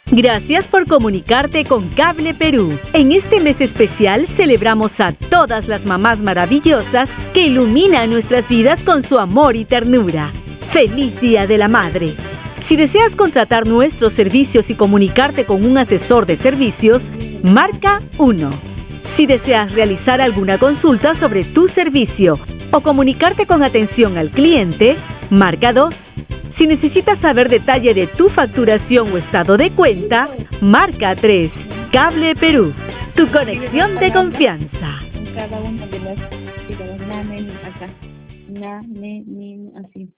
Gracias por comunicarte con Cable Perú. En este mes especial celebramos a todas las mamás maravillosas que iluminan nuestras vidas con su amor y ternura. ¡Feliz Día de la Madre! Si deseas contratar nuestros servicios y comunicarte con un asesor de servicios, marca 1. Si deseas realizar alguna consulta sobre tu servicio o comunicarte con atención al cliente, marca 2. Si necesitas saber detalle de tu facturación o estado de cuenta, marca 3. Cable Perú, tu conexión de confianza. Cada una de las acá. Así.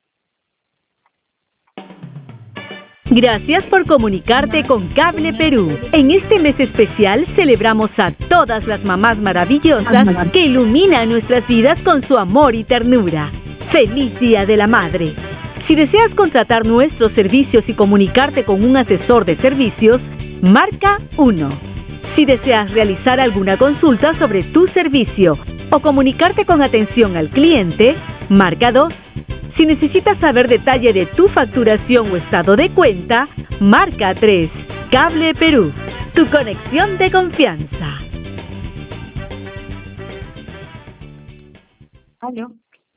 Gracias por comunicarte con Cable Perú. En este mes especial celebramos a todas las mamás maravillosas que iluminan nuestras vidas con su amor y ternura. ¡Feliz Día de la Madre! Si deseas contratar nuestros servicios y comunicarte con un asesor de servicios, marca 1. Si deseas realizar alguna consulta sobre tu servicio o comunicarte con atención al cliente, marca 2. Si necesitas saber detalle de tu facturación o estado de cuenta, marca 3. Cable Perú, tu conexión de confianza. ¿Aló?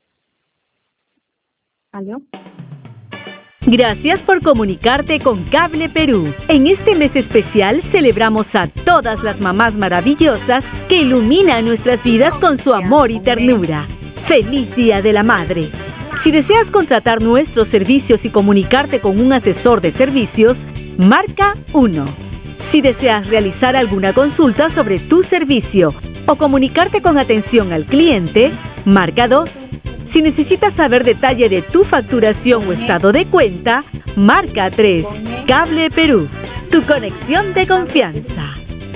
Gracias por comunicarte con Cable Perú. En este mes especial celebramos a todas las mamás maravillosas que iluminan nuestras vidas con su amor y ternura. ¡Feliz Día de la Madre! Si deseas contratar nuestros servicios y comunicarte con un asesor de servicios, marca 1. Si deseas realizar alguna consulta sobre tu servicio o comunicarte con atención al cliente, marca 2. Si necesitas saber detalle de tu facturación o estado de cuenta, marca 3. Cable Perú, tu conexión de confianza.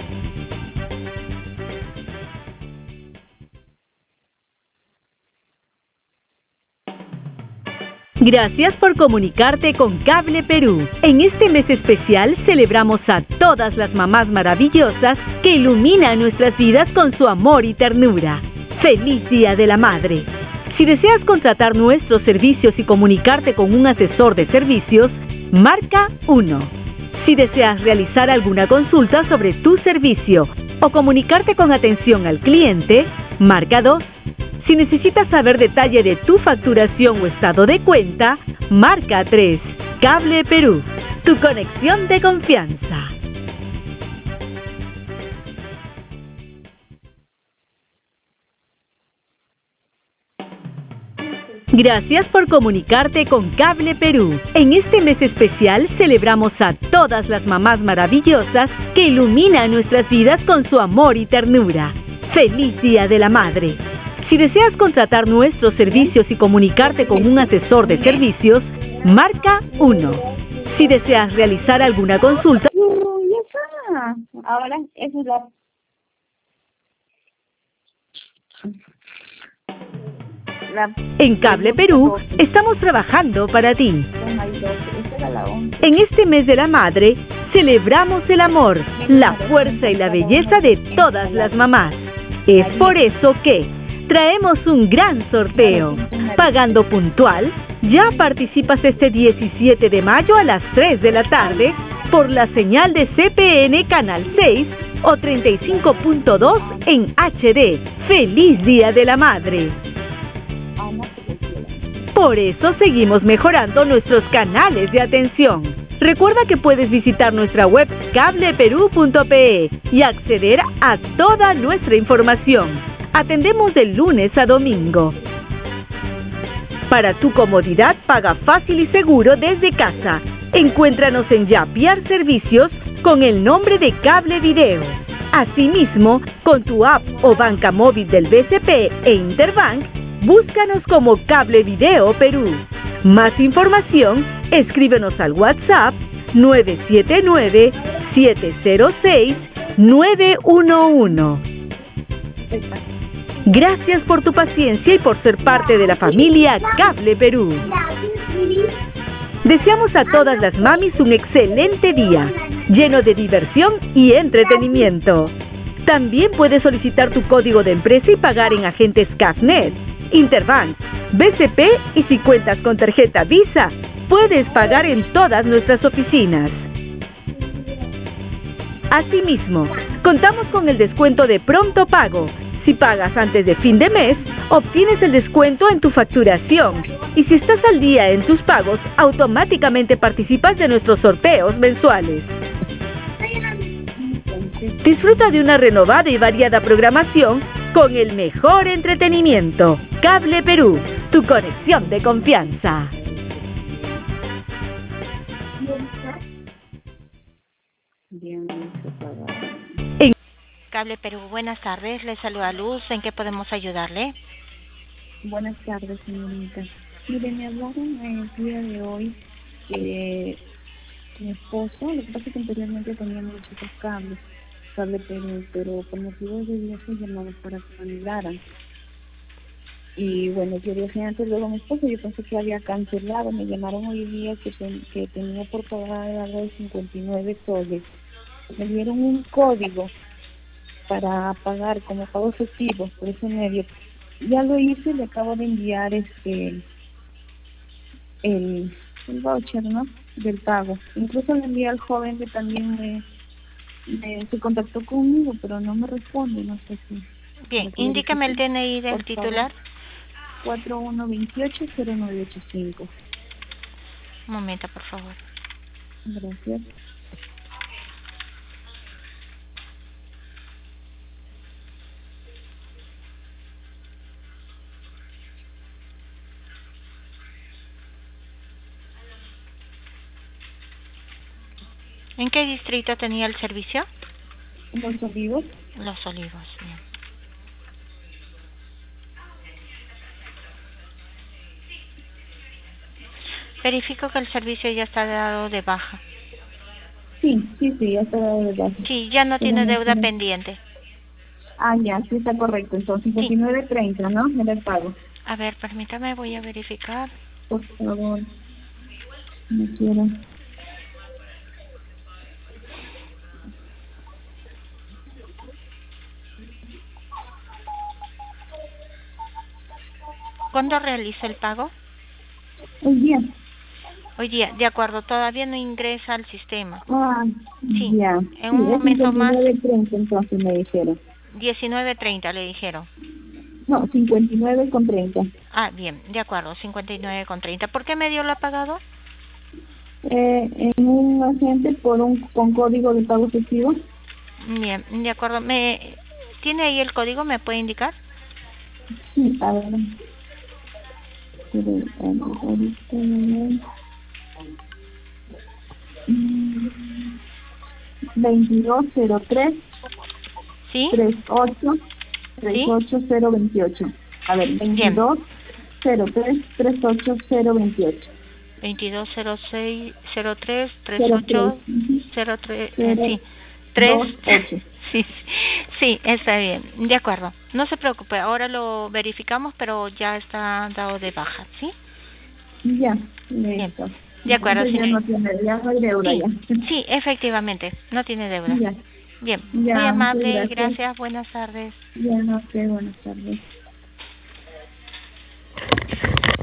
Gracias por comunicarte con Cable Perú. En este mes especial celebramos a todas las mamás maravillosas que iluminan nuestras vidas con su amor y ternura. ¡Feliz Día de la Madre! Si deseas contratar nuestros servicios y comunicarte con un asesor de servicios, marca 1. Si deseas realizar alguna consulta sobre tu servicio o comunicarte con atención al cliente, marca 2. Si necesitas saber detalle de tu facturación o estado de cuenta, marca 3. Cable Perú, tu conexión de confianza. Gracias por comunicarte con Cable Perú. En este mes especial celebramos a todas las mamás maravillosas que iluminan nuestras vidas con su amor y ternura. ¡Feliz Día de la Madre! Si deseas contratar nuestros servicios y comunicarte con un asesor de servicios, marca 1. Si deseas realizar alguna consulta... Ya está. Ahora, eso es En Cable Perú estamos trabajando para ti. En este mes de la Madre, celebramos el amor, la fuerza y la belleza de todas las mamás. Es por eso que traemos un gran sorteo. Pagando puntual, ya participas este 17 de mayo a las 3 de la tarde por la señal de CPN Canal 6 o 35.2 en HD. ¡Feliz Día de la Madre! Por eso seguimos mejorando nuestros canales de atención. Recuerda que puedes visitar nuestra web cableperú.pe y acceder a toda nuestra información. Atendemos de lunes a domingo. Para tu comodidad, paga fácil y seguro desde casa. Encuéntranos en Yapiar Servicios con el nombre de Cable Video. Asimismo, con tu app o banca móvil del BCP e Interbank, búscanos como Cable Video Perú. Más información, escríbenos al WhatsApp 979-706-911. Gracias por tu paciencia y por ser parte de la familia Cable Perú. Deseamos a todas las mamis un excelente día, lleno de diversión y entretenimiento. También puedes solicitar tu código de empresa y pagar en agentes CAFNet, Interbank, BCP y si cuentas con tarjeta Visa, puedes pagar en todas nuestras oficinas. Asimismo, contamos con el descuento de pronto pago. Si pagas antes de fin de mes, obtienes el descuento en tu facturación. Y si estás al día en tus pagos, automáticamente participas de nuestros sorteos mensuales. Disfruta de una renovada y variada programación con el mejor entretenimiento. Cable Perú, tu conexión de confianza. En Cable Perú, buenas tardes. Le saluda Luz. ¿En qué podemos ayudarle? Buenas tardes, señorita. Mire, me hablaron el día de hoy que mi esposo, lo que pasa es que anteriormente teníamos muchos cable Perú, pero por motivos de viaje llamamos para que me anularan. Y bueno, yo viajé antes, luego mi esposo, yo pensé que había cancelado, me llamaron hoy día que tenía por pagar algo de 59 soles. Me dieron un código para pagar como pago efectivo por ese medio. Ya lo hice, le acabo de enviar el voucher, ¿no?, del pago. Incluso le envié al joven que también se contactó conmigo, pero no me responde, no sé si. Bien, indícame el DNI del titular. 4128-0985. Un momento, por favor. Gracias. ¿En qué distrito tenía el servicio? Los Olivos. Los Olivos, bien. Verifico que el servicio ya está dado de baja. Sí, ya está dado de baja. Sí, ya no tiene deuda pendiente. Ah, ya, sí está correcto. Entonces, 59.30, ¿no? Era el pago. A ver, permítame, voy a verificar. Por favor, no quiero. ¿Cuándo realizó el pago? Hoy día. Hoy día, de acuerdo, todavía no ingresa al sistema. Ah, Sí, ya. en un momento más. 59.30 entonces me dijeron. 19.30 le dijeron. No, 59.30. Ah, bien, de acuerdo, 59.30. ¿Por qué medio lo ha pagado? En un agente con código de pago efectivo. Bien, de acuerdo. ¿Tiene ahí el código? ¿Me puede indicar? Sí, a ver. Ahorita, 2203 ¿Sí? 38028. A ver, 2203 38028. 220603 3803 sí. 3 sí, sí, está bien. De acuerdo. No se preocupe, ahora lo verificamos, pero ya está dado de baja, ¿sí? Ya, bien. De acuerdo, ya no hay deuda sí, ya. Sí, efectivamente, no tiene deuda. Ya. Bien, Ya, muy amable, gracias. Buenas tardes. Ya, no sé, buenas tardes.